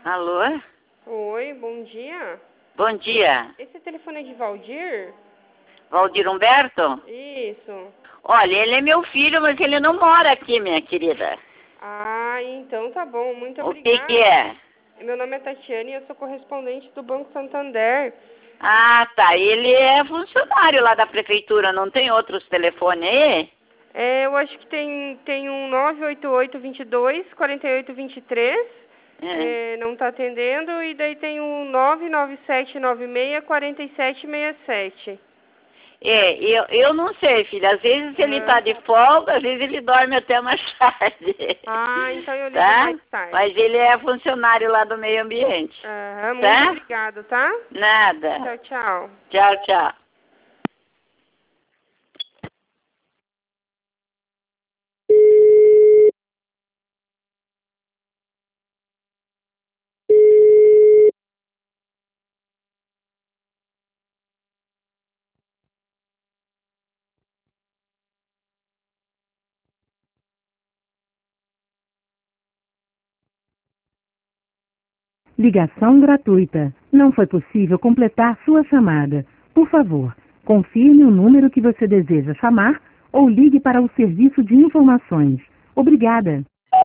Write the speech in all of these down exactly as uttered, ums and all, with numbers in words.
Alô? Oi, bom dia. Bom dia. Esse telefone é de Valdir? Valdir Humberto? Isso. Olha, ele é meu filho, mas ele não mora aqui, minha querida. Ah, então tá bom. Muito O que que obrigada. é? Meu nome é Tatiane e eu sou correspondente do Banco Santander. Ah, tá. Ele é funcionário lá da prefeitura, não tem outros telefones aí? É, eu acho que tem, tem um nove oito oito, dois dois, quatro oito dois três. É. É, não tá atendendo. E daí tem um nove nove sete nove seis, quatro sete seis sete. É, eu, eu não sei, filha. Às vezes ele tá Aham. de folga, às vezes ele dorme até mais tarde. Ah, então eu ligo Tá? mais tarde. Mas ele é funcionário lá do meio ambiente. Aham, muito Tá? obrigado, tá? Nada. Tchau, tchau. Tchau, tchau. Ligação gratuita. Não foi possível completar sua chamada. Por favor, confirme o número que você deseja chamar ou ligue para o serviço de informações. Obrigada.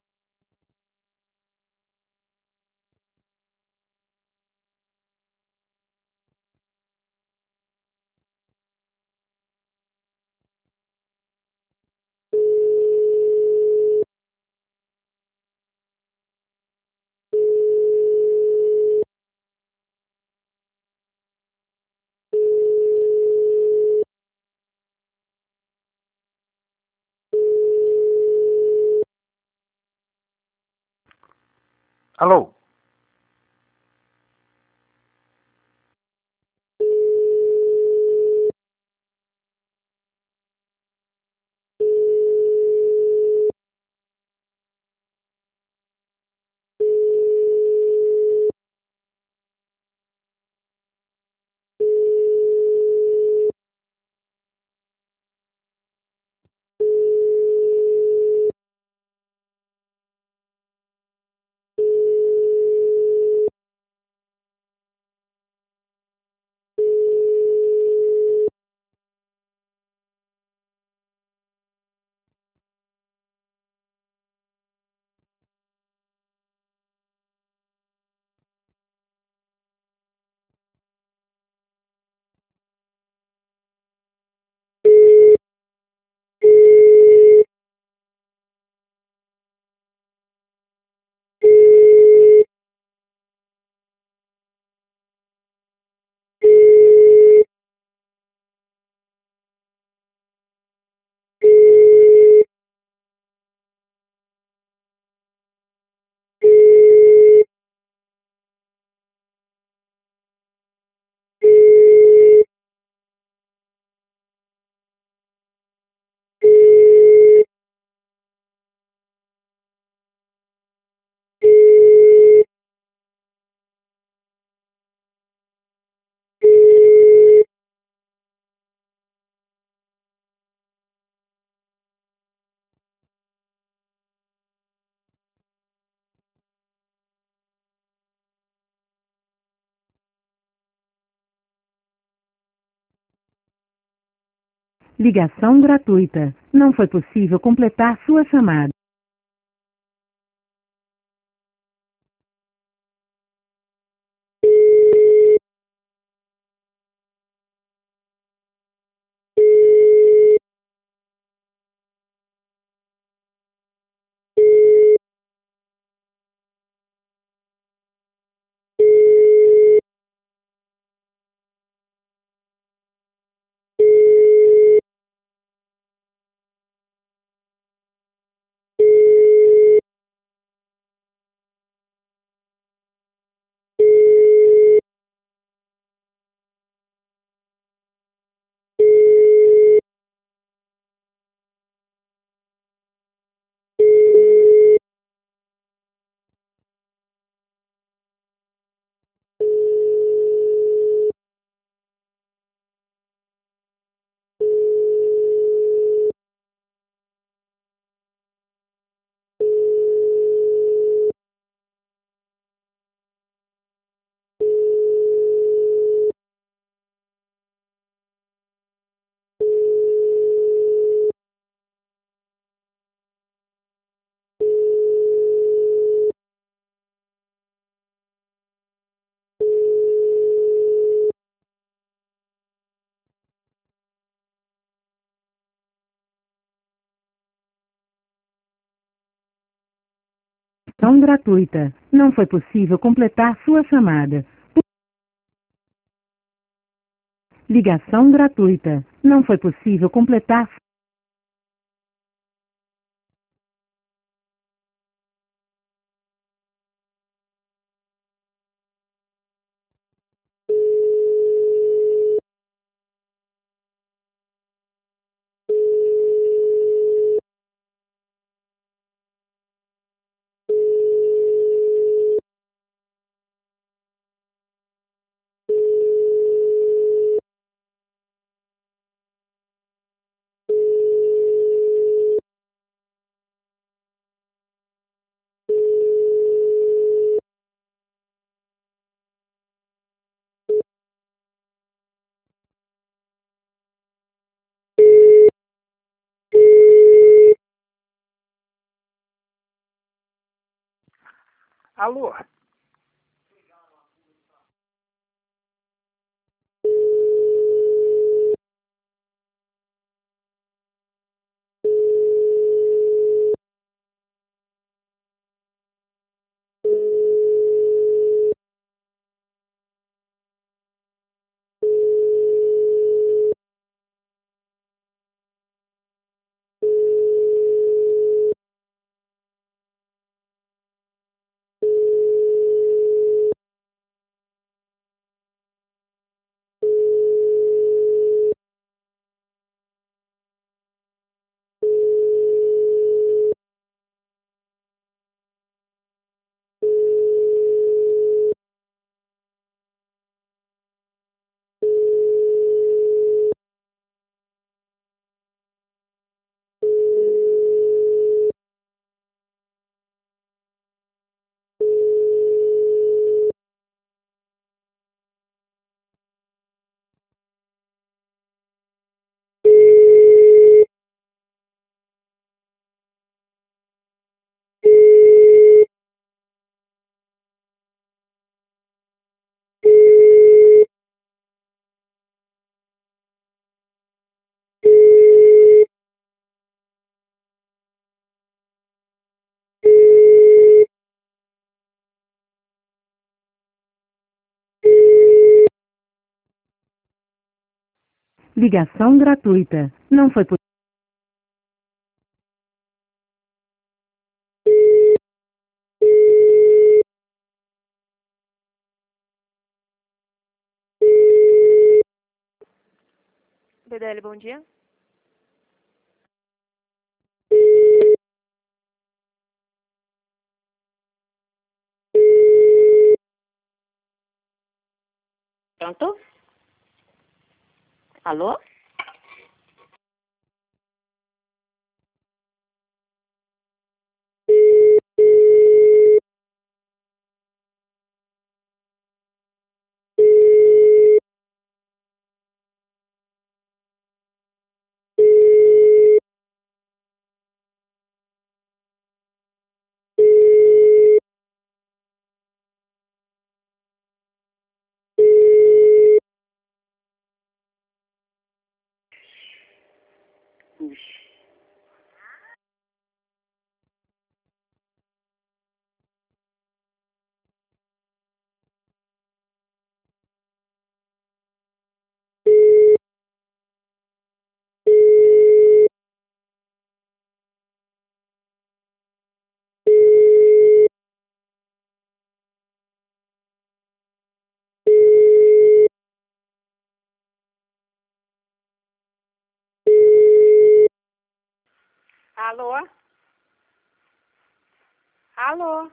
Alô? Ligação gratuita. Não foi possível completar sua chamada. Ligação gratuita. Não foi possível completar sua chamada. Ligação gratuita. Não foi possível completar. Alô? Ligação gratuita. Não foi possível. B D L, bom dia. Pronto? Alô? Alô? Alô?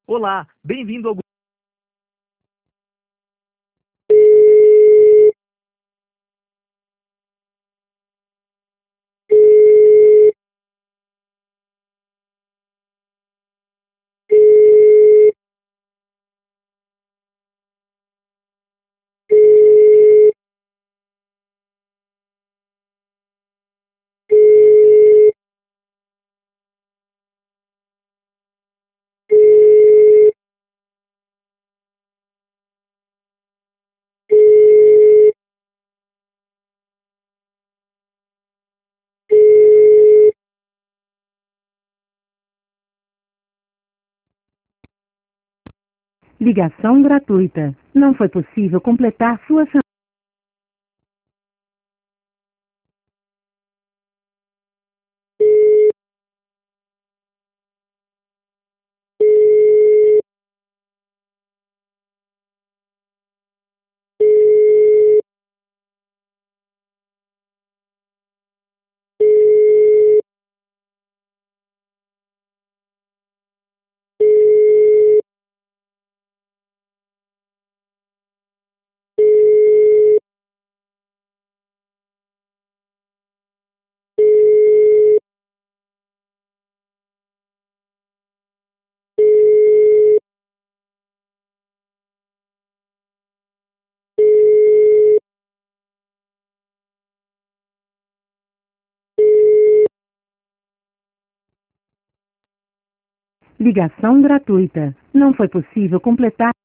Olá, bem-vindo ao... Ligação gratuita. Não foi possível completar sua chamada. Ligação gratuita. Não foi possível completar